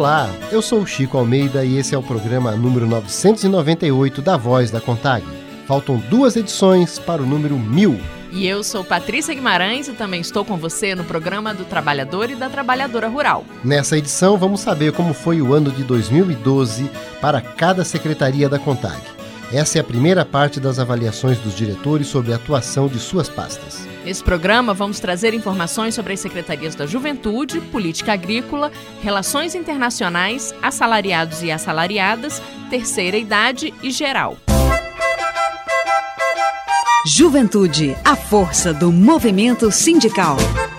Olá, eu sou o Chico Almeida e esse é o programa número 998 da Voz da CONTAG. Faltam 2 edições para o número 1000. E eu sou Patrícia Guimarães e também estou com você no programa do Trabalhador e da Trabalhadora Rural. Nessa edição vamos saber como foi o ano de 2012 para cada secretaria da CONTAG. Essa é a primeira parte das avaliações dos diretores sobre a atuação de suas pastas. Nesse programa vamos trazer informações sobre as secretarias da Juventude, Política Agrícola, Relações Internacionais, Assalariados e Assalariadas, Terceira Idade e Geral. Juventude, a força do movimento sindical.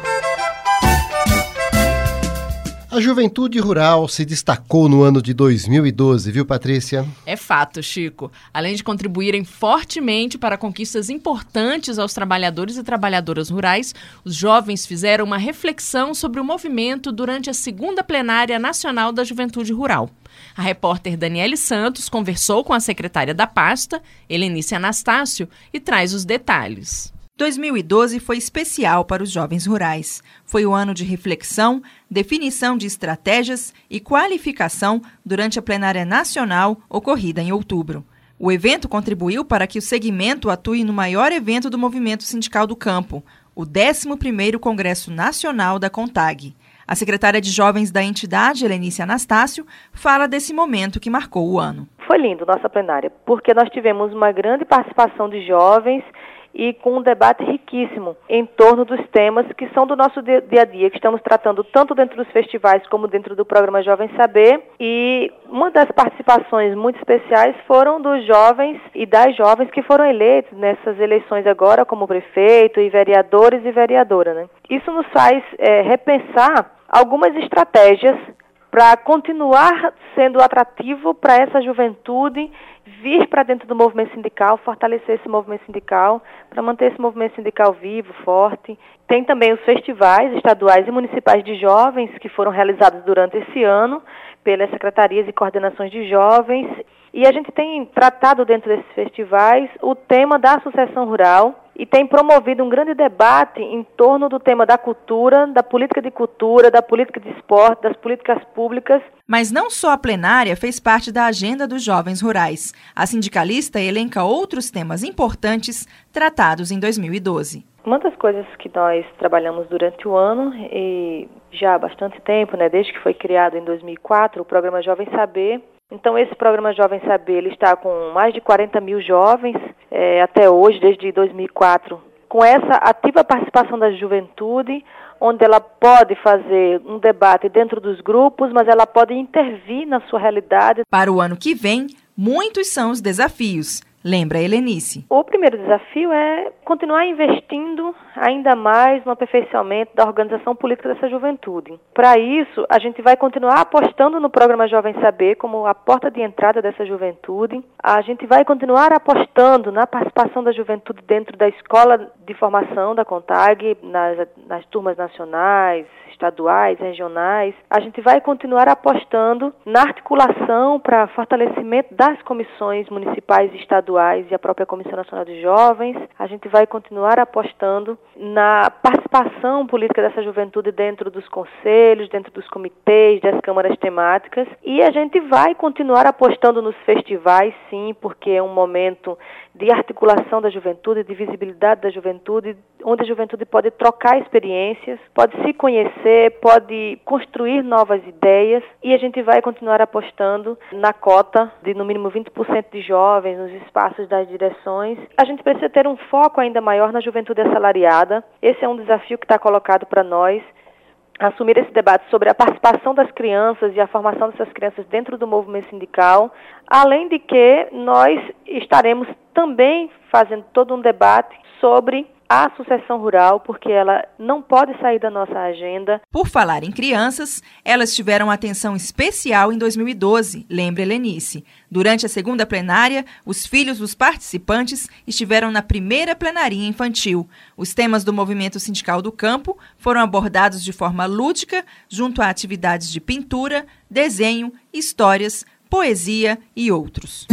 A juventude rural se destacou no ano de 2012, viu, Patrícia? É fato, Chico. Além de contribuírem fortemente para conquistas importantes aos trabalhadores e trabalhadoras rurais, os jovens fizeram uma reflexão sobre o movimento durante a 2ª Plenária Nacional da Juventude Rural. A repórter Daniele Santos conversou com a secretária da pasta, Helenice Anastácio, e traz os detalhes. 2012 foi especial para os jovens rurais. Foi o ano de reflexão, definição de estratégias e qualificação durante a plenária nacional ocorrida em outubro. O evento contribuiu para que o segmento atue no maior evento do movimento sindical do campo, o 11º Congresso Nacional da CONTAG. A secretária de Jovens da entidade, Helenice Anastácio, fala desse momento que marcou o ano. Foi lindo nossa plenária, porque nós tivemos uma grande participação de jovens e com um debate riquíssimo em torno dos temas que são do nosso dia a dia, que estamos tratando tanto dentro dos festivais como dentro do programa Jovem Saber. E uma das participações muito especiais foram dos jovens e das jovens que foram eleitos nessas eleições agora como prefeito e vereadores e vereadora, né? Isso nos faz repensar algumas estratégias para continuar sendo atrativo para essa juventude vir para dentro do movimento sindical, fortalecer esse movimento sindical, para manter esse movimento sindical vivo, forte. Tem também os festivais estaduais e municipais de jovens que foram realizados durante esse ano pelas secretarias e coordenações de jovens. E a gente tem tratado dentro desses festivais o tema da sucessão rural e tem promovido um grande debate em torno do tema da cultura, da política de cultura, da política de esporte, das políticas públicas. Mas não só a plenária fez parte da agenda dos jovens rurais. A sindicalista elenca outros temas importantes tratados em 2012. Uma das coisas que nós trabalhamos durante o ano e já há bastante tempo, né, desde que foi criado em 2004, o programa Jovem Saber. Então, esse programa Jovem Saber ele está com mais de 40 mil jovens até hoje, desde 2004, com essa ativa participação da juventude, onde ela pode fazer um debate dentro dos grupos, mas ela pode intervir na sua realidade. Para o ano que vem, muitos são os desafios, lembra Helenice. O primeiro desafio é continuar investindo ainda mais no aperfeiçoamento da organização política dessa juventude. Para isso, a gente vai continuar apostando no programa Jovem Saber como a porta de entrada dessa juventude. A gente vai continuar apostando na participação da juventude dentro da escola de formação da CONTAG, nas turmas nacionais, estaduais, regionais. A gente vai continuar apostando na articulação para fortalecimento das comissões municipais e estaduais e a própria Comissão Nacional de Jovens. A gente vai continuar apostando na participação política dessa juventude dentro dos conselhos, dentro dos comitês, das câmaras temáticas. E a gente vai continuar apostando nos festivais, sim, porque é um momento de articulação da juventude, de visibilidade da juventude, onde a juventude pode trocar experiências, pode se conhecer, pode construir novas ideias, e a gente vai continuar apostando na cota de no mínimo 20% de jovens nos espaços das direções. A gente precisa ter um foco ainda maior na juventude assalariada. Esse é um desafio que está colocado para nós, assumir esse debate sobre a participação das crianças e a formação dessas crianças dentro do movimento sindical, além de que nós estaremos também fazendo todo um debate sobre a sucessão rural, porque ela não pode sair da nossa agenda. Por falar em crianças, elas tiveram atenção especial em 2012, lembra Helenice. Durante a 2ª plenária, os filhos dos participantes estiveram na primeira plenaria infantil. Os temas do movimento sindical do campo foram abordados de forma lúdica, junto a atividades de pintura, desenho, histórias, poesia e outros.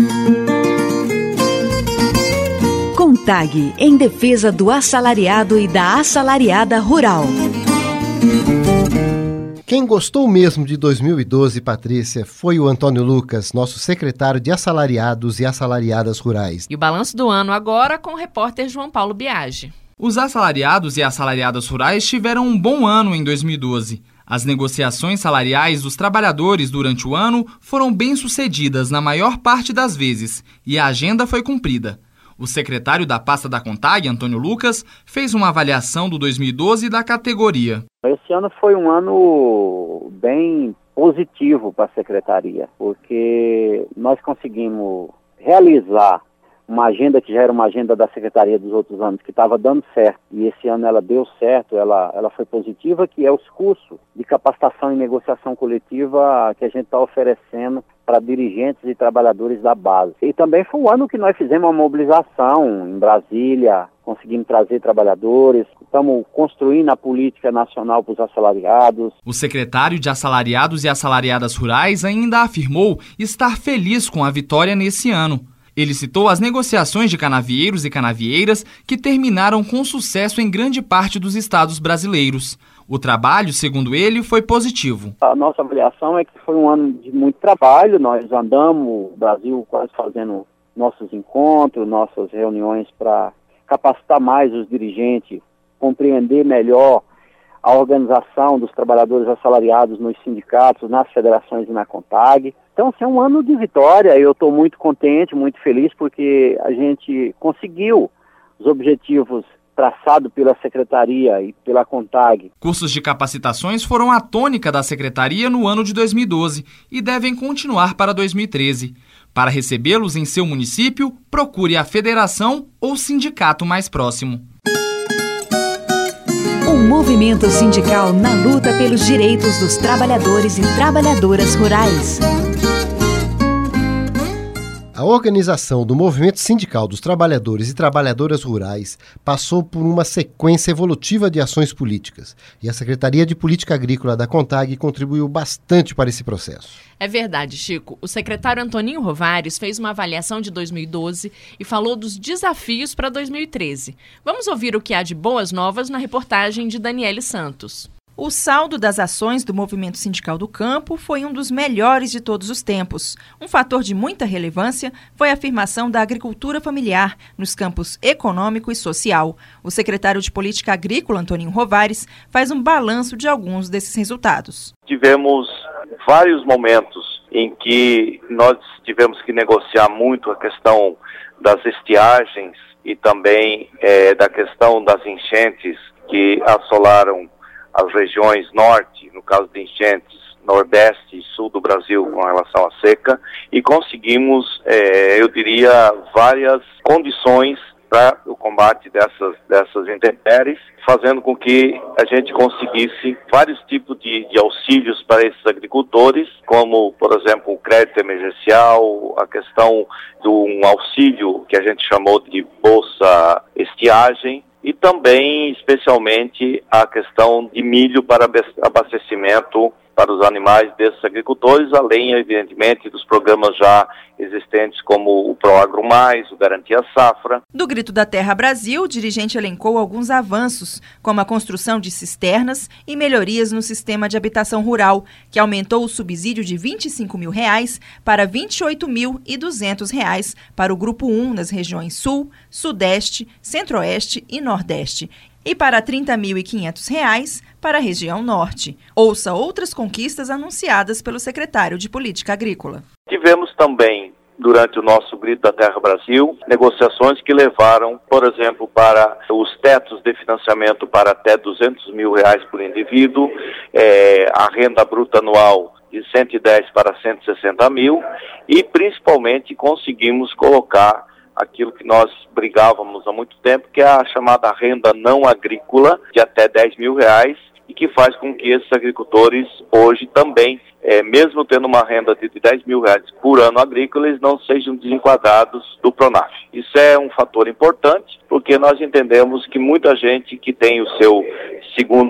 CONTAG, em defesa do assalariado e da assalariada rural. Quem gostou mesmo de 2012, Patrícia, foi o Antônio Lucas, nosso secretário de Assalariados e Assalariadas Rurais. E o balanço do ano agora com o repórter João Paulo Biagi. Os assalariados e assalariadas rurais tiveram um bom ano em 2012. As negociações salariais dos trabalhadores durante o ano foram bem-sucedidas na maior parte das vezes e a agenda foi cumprida. O secretário da pasta da CONTAG, Antônio Lucas, fez uma avaliação do 2012 da categoria. Esse ano foi um ano bem positivo para a secretaria, porque nós conseguimos realizar uma agenda que já era uma agenda da secretaria dos outros anos, que estava dando certo, e esse ano ela deu certo, ela foi positiva, que é os cursos de capacitação e negociação coletiva que a gente está oferecendo para dirigentes e trabalhadores da base. E também foi um ano que nós fizemos uma mobilização em Brasília, conseguimos trazer trabalhadores, estamos construindo a política nacional para os assalariados. O secretário de Assalariados e Assalariadas Rurais ainda afirmou estar feliz com a vitória nesse ano. Ele citou as negociações de canavieiros e canavieiras que terminaram com sucesso em grande parte dos estados brasileiros. O trabalho, segundo ele, foi positivo. A nossa avaliação é que foi um ano de muito trabalho. Nós andamos o Brasil quase fazendo nossos encontros, nossas reuniões para capacitar mais os dirigentes, compreender melhor a organização dos trabalhadores assalariados nos sindicatos, nas federações e na CONTAG. Então, assim, é um ano de vitória. Eu estou muito contente, muito feliz, porque a gente conseguiu os objetivos traçados pela Secretaria e pela CONTAG. Cursos de capacitações foram a tônica da Secretaria no ano de 2012 e devem continuar para 2013. Para recebê-los em seu município, procure a federação ou sindicato mais próximo. Um movimento sindical na luta pelos direitos dos trabalhadores e trabalhadoras rurais. A organização do movimento sindical dos trabalhadores e trabalhadoras rurais passou por uma sequência evolutiva de ações políticas e a Secretaria de Política Agrícola da CONTAG contribuiu bastante para esse processo. É verdade, Chico. O secretário Antoninho Rovares fez uma avaliação de 2012 e falou dos desafios para 2013. Vamos ouvir o que há de boas novas na reportagem de Daniele Santos. O saldo das ações do movimento sindical do campo foi um dos melhores de todos os tempos. Um fator de muita relevância foi a afirmação da agricultura familiar nos campos econômico e social. O secretário de Política Agrícola, Antoninho Rovares, faz um balanço de alguns desses resultados. Tivemos vários momentos em que nós tivemos que negociar muito a questão das estiagens e também da questão das enchentes que assolaram as regiões norte, no caso de enchentes, nordeste e sul do Brasil com relação à seca, e conseguimos, eu diria, várias condições para o combate dessas intempéries, fazendo com que a gente conseguisse vários tipos de auxílios para esses agricultores, como, por exemplo, o crédito emergencial, a questão de um auxílio que a gente chamou de Bolsa Estiagem, e também, especialmente, a questão de milho para abastecimento para os animais desses agricultores, além, evidentemente, dos programas já existentes como o ProAgro Mais, o Garantia Safra. Do Grito da Terra Brasil, o dirigente elencou alguns avanços, como a construção de cisternas e melhorias no sistema de habitação rural, que aumentou o subsídio de R$ 25 mil para R$ 28.200 para o Grupo 1 nas regiões Sul, Sudeste, Centro-Oeste e Nordeste, e para R$ 30.500 para a região Norte. Ouça outras conquistas anunciadas pelo secretário de Política Agrícola. Tivemos também, durante o nosso Grito da Terra Brasil, negociações que levaram, por exemplo, para os tetos de financiamento para até R$ 200 mil por indivíduo, a renda bruta anual de 110 para 160 mil e, principalmente, conseguimos colocar aquilo que nós brigávamos há muito tempo, que é a chamada renda não agrícola, de até R$ 10 mil, e que faz com que esses agricultores hoje também, mesmo tendo uma renda de R$ 10 mil por ano agrícola, eles não sejam desenquadrados do PRONAF. Isso é um fator importante, porque nós entendemos que muita gente que tem o seu segundo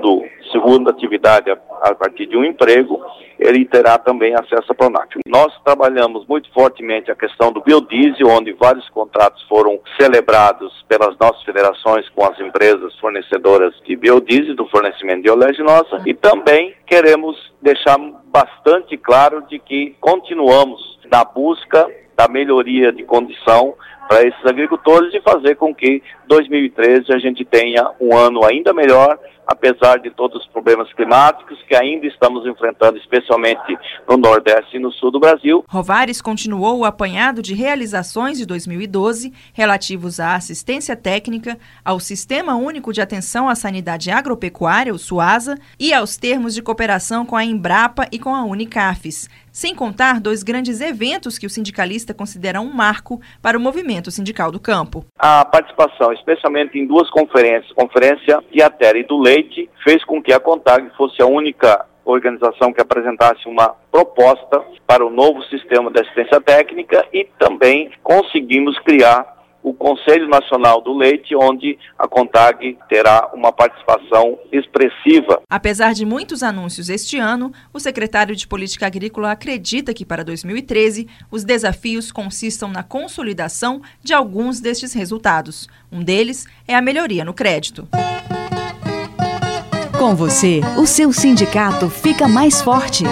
segunda atividade a partir de um emprego, ele terá também acesso à PRONAF. Nós trabalhamos muito fortemente a questão do biodiesel, onde vários contratos foram celebrados pelas nossas federações com as empresas fornecedoras de biodiesel, do fornecimento de oleaginosa, e também queremos deixar bastante claro de que continuamos na busca da melhoria de condição para esses agricultores e fazer com que 2013 a gente tenha um ano ainda melhor, apesar de todos os problemas climáticos que ainda estamos enfrentando, especialmente no Nordeste e no Sul do Brasil. Rovares continuou o apanhado de realizações de 2012 relativos à assistência técnica, ao Sistema Único de Atenção à Sanidade Agropecuária, o SUASA, e aos termos de cooperação com a Embrapa e com a Unicafes, sem contar 2 grandes eventos que o sindicalista considera um marco para o movimento sindical do campo. A participação, especialmente em 2 conferências, Conferência de Atera e do Leite, fez com que a CONTAG fosse a única organização que apresentasse uma proposta para o novo sistema de assistência técnica e também conseguimos criar o Conselho Nacional do Leite, onde a CONTAG terá uma participação expressiva. Apesar de muitos anúncios este ano, o secretário de Política Agrícola acredita que para 2013 os desafios consistam na consolidação de alguns destes resultados. Um deles é a melhoria no crédito. Com você, o seu sindicato fica mais forte.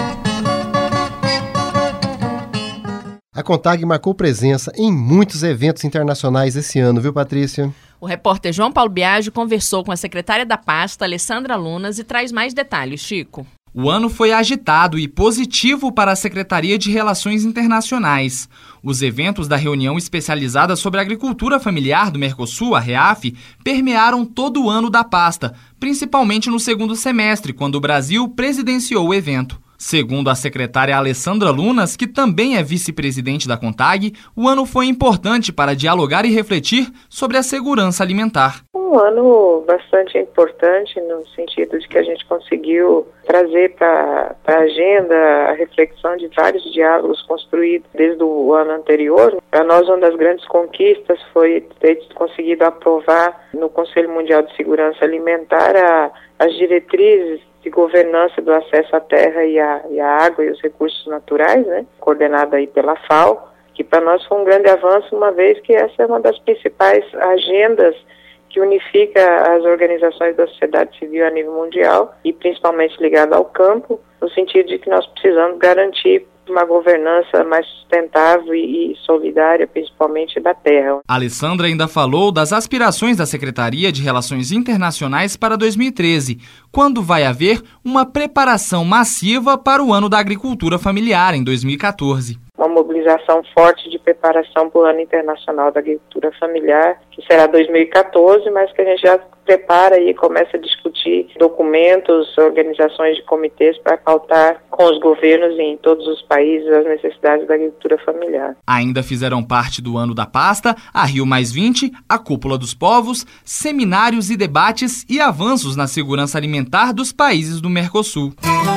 A CONTAG marcou presença em muitos eventos internacionais esse ano, viu, Patrícia? O repórter João Paulo Biagio conversou com a secretária da pasta, Alessandra Lunas, e traz mais detalhes, Chico. O ano foi agitado e positivo para a Secretaria de Relações Internacionais. Os eventos da reunião especializada sobre a agricultura familiar do Mercosul, a REAF, permearam todo o ano da pasta, principalmente no segundo semestre, quando o Brasil presidenciou o evento. Segundo a secretária Alessandra Lunas, que também é vice-presidente da CONTAG, o ano foi importante para dialogar e refletir sobre a segurança alimentar. Um ano bastante importante no sentido de que a gente conseguiu trazer para a agenda a reflexão de vários diálogos construídos desde o ano anterior. Para nós, uma das grandes conquistas foi ter conseguido aprovar no Conselho Mundial de Segurança Alimentar as diretrizes de governança do acesso à terra e à água e os recursos naturais, né, coordenada aí pela FAO, que para nós foi um grande avanço, uma vez que essa é uma das principais agendas que unifica as organizações da sociedade civil a nível mundial e principalmente ligada ao campo, no sentido de que nós precisamos garantir uma governança mais sustentável e solidária, principalmente da terra. A Alessandra ainda falou das aspirações da Secretaria de Relações Internacionais para 2013, quando vai haver uma preparação massiva para o ano da agricultura familiar em 2014. Uma mobilização forte de preparação para o Ano Internacional da Agricultura Familiar, que será 2014, mas que a gente já prepara e começa a discutir documentos, organizações de comitês para pautar com os governos em todos os países as necessidades da agricultura familiar. Ainda fizeram parte do ano da pasta a Rio+20, a Cúpula dos Povos, seminários e debates e avanços na segurança alimentar dos países do Mercosul.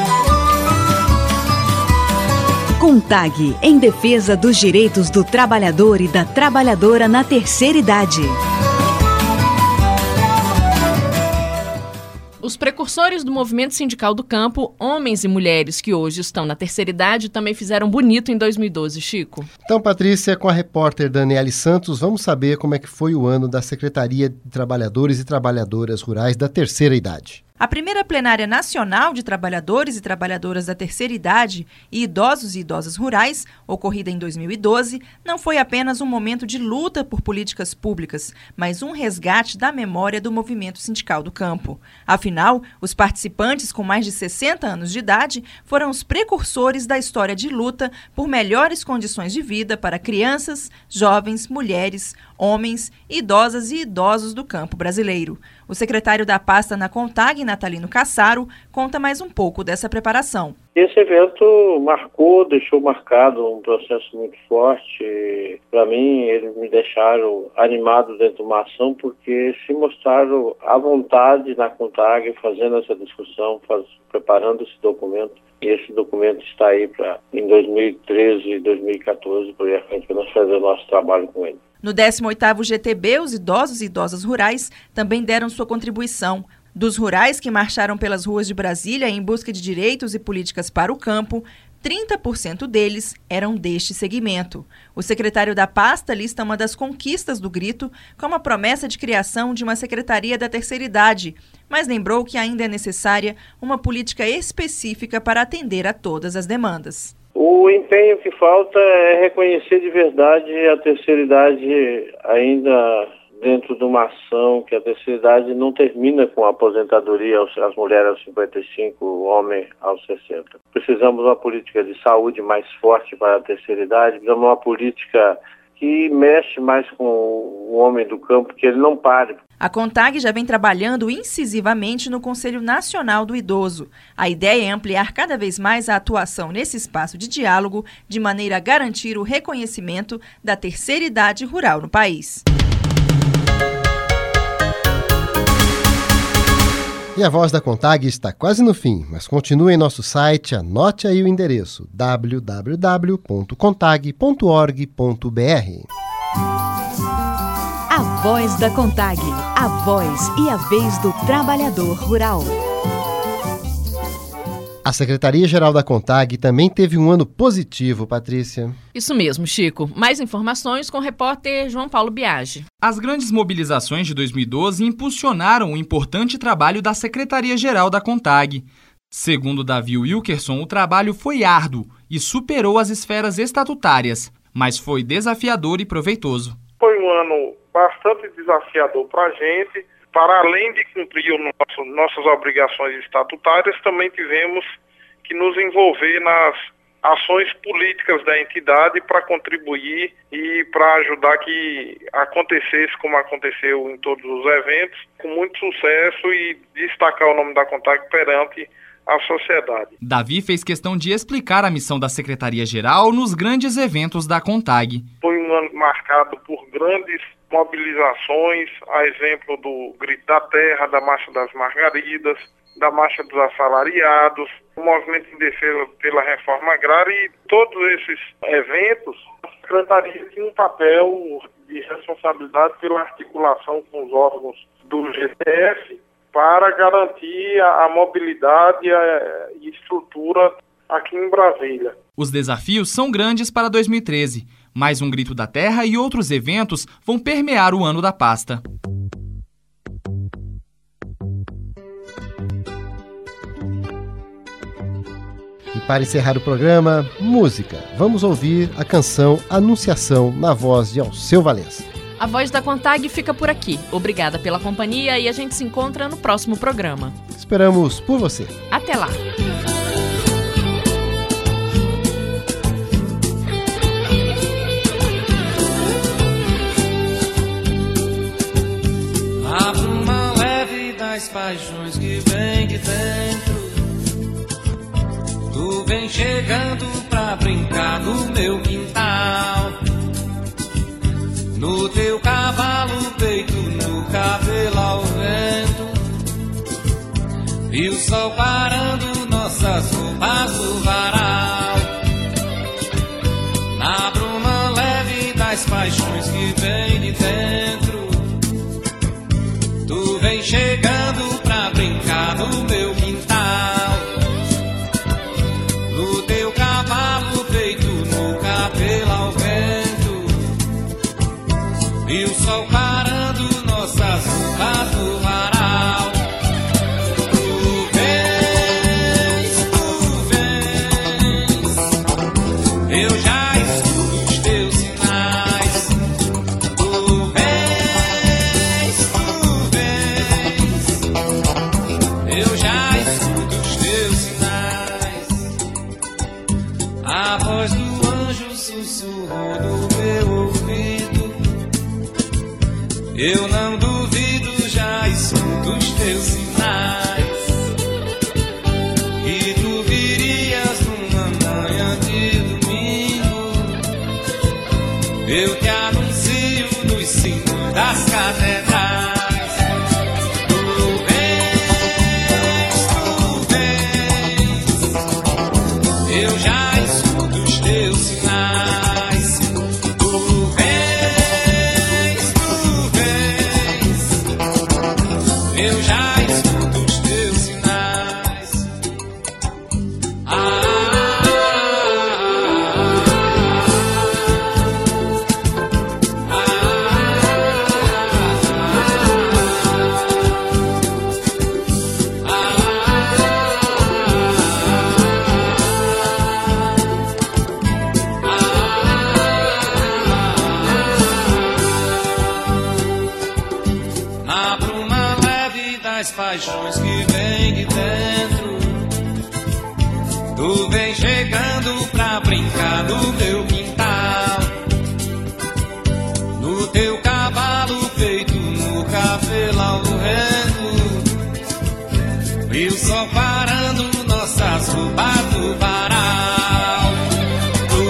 CONTAG, em defesa dos direitos do trabalhador e da trabalhadora na terceira idade. Os precursores do movimento sindical do campo, homens e mulheres que hoje estão na terceira idade, também fizeram bonito em 2012, Chico. Então, Patrícia, com a repórter Daniele Santos, vamos saber como é que foi o ano da Secretaria de Trabalhadores e Trabalhadoras Rurais da terceira idade. A primeira plenária nacional de trabalhadores e trabalhadoras da terceira idade e idosos e idosas rurais, ocorrida em 2012, não foi apenas um momento de luta por políticas públicas, mas um resgate da memória do movimento sindical do campo. Afinal, os participantes com mais de 60 anos de idade foram os precursores da história de luta por melhores condições de vida para crianças, jovens, mulheres, homens, idosas e idosos do campo brasileiro. O secretário da pasta na CONTAG, Natalino Cassaro, conta mais um pouco dessa preparação. Esse evento deixou marcado um processo muito forte. Para mim, eles me deixaram animado dentro de uma ação porque se mostraram à vontade na CONTAG fazendo essa discussão, preparando esse documento. E esse documento está aí em 2013 e 2014, para nós fazer o nosso trabalho com ele. No 18º GTB, os idosos e idosas rurais também deram sua contribuição. Dos rurais que marcharam pelas ruas de Brasília em busca de direitos e políticas para o campo, 30% deles eram deste segmento. O secretário da pasta lista uma das conquistas do grito como a promessa de criação de uma Secretaria da Terceira Idade, mas lembrou que ainda é necessária uma política específica para atender a todas as demandas. O empenho que falta é reconhecer de verdade a terceira idade ainda dentro de uma ação que a terceira idade não termina com a aposentadoria, as mulheres aos 55, o homem aos 60. Precisamos de uma política de saúde mais forte para a terceira idade, precisamos de uma política que mexe mais com o homem do campo, que ele não pare. A CONTAG já vem trabalhando incisivamente no Conselho Nacional do Idoso. A ideia é ampliar cada vez mais a atuação nesse espaço de diálogo, de maneira a garantir o reconhecimento da terceira idade rural no país. E a Voz da CONTAG está quase no fim, mas continue em nosso site, anote aí o endereço www.contag.org.br. A Voz da CONTAG, a voz e a vez do trabalhador rural. A Secretaria-Geral da CONTAG também teve um ano positivo, Patrícia. Isso mesmo, Chico. Mais informações com o repórter João Paulo Biagi. As grandes mobilizações de 2012 impulsionaram o importante trabalho da Secretaria-Geral da CONTAG. Segundo Davi Wilkerson, o trabalho foi árduo e superou as esferas estatutárias, mas foi desafiador e proveitoso. Foi um ano bastante desafiador para a gente. Para além de cumprir nossas obrigações estatutárias, também tivemos que nos envolver nas ações políticas da entidade para contribuir e para ajudar que acontecesse como aconteceu em todos os eventos, com muito sucesso e destacar o nome da CONTAG perante a sociedade. Davi fez questão de explicar a missão da Secretaria-Geral nos grandes eventos da CONTAG. Foi um ano marcado por grandes mobilizações, a exemplo do Grito da Terra, da Marcha das Margaridas, da Marcha dos Assalariados, o Movimento em Defesa pela Reforma Agrária, e todos esses eventos, a Secretaria tinha um papel de responsabilidade pela articulação com os órgãos do GTF para garantir a mobilidade e estrutura aqui em Brasília. Os desafios são grandes para 2013. Mais um Grito da Terra e outros eventos vão permear o ano da pasta. E para encerrar o programa, música. Vamos ouvir a canção Anunciação na voz de Alceu Valença. A Voz da CONTAG fica por aqui. Obrigada pela companhia e a gente se encontra no próximo programa. Esperamos por você. Até lá. A bruma leve das paixões que vem de dentro. Tu vem chegando pra brincar no meu quintal. No teu cavalo, peito, no cabelo ao vento. E o sol parando nossas roupas no varal. Na bruma leve das paixões que vem de dentro. Tu vem chegando pra brincar no meu quintal. No teu cavalo, peito, no cabelo ao vento. E o sol parando nossas roupas no varal. Tu vens, eu já escuto os teus sinais. Tu vens, eu já escuto os teus sinais. A voz do anjo sussurrou no meu ouvido. Eu não duvido, já escuto os teus sinais. E tu virias numa manhã de domingo. Eu te anuncio nos sinos das catedrais. Tu vens, eu já escuto os teus sinais. Tu vens, eu já escuto. paixões que vem de dentro. Tu vem chegando pra brincar no meu quintal, no teu cavalo feito no cabelão do rendo, e o sol parando nossas roupas do varal. Tu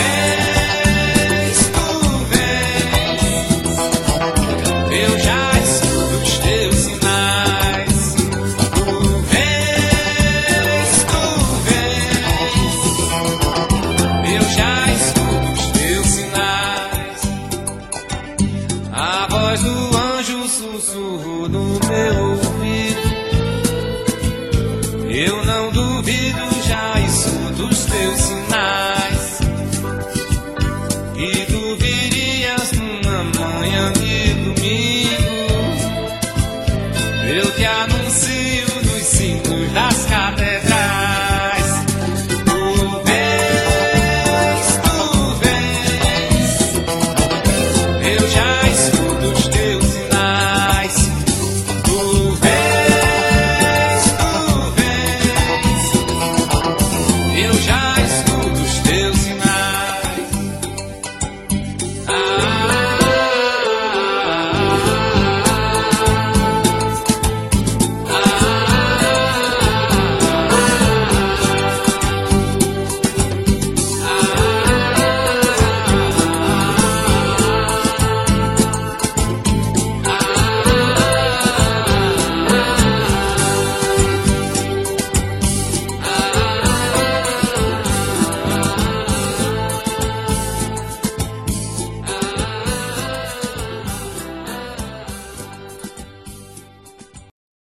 vens, eu já escuto os teus sinais. Tu vens, eu já escuto os teus sinais. A voz do anjo sussurrou no meu ouvido. Eu não duvido, já escuto os teus sinais.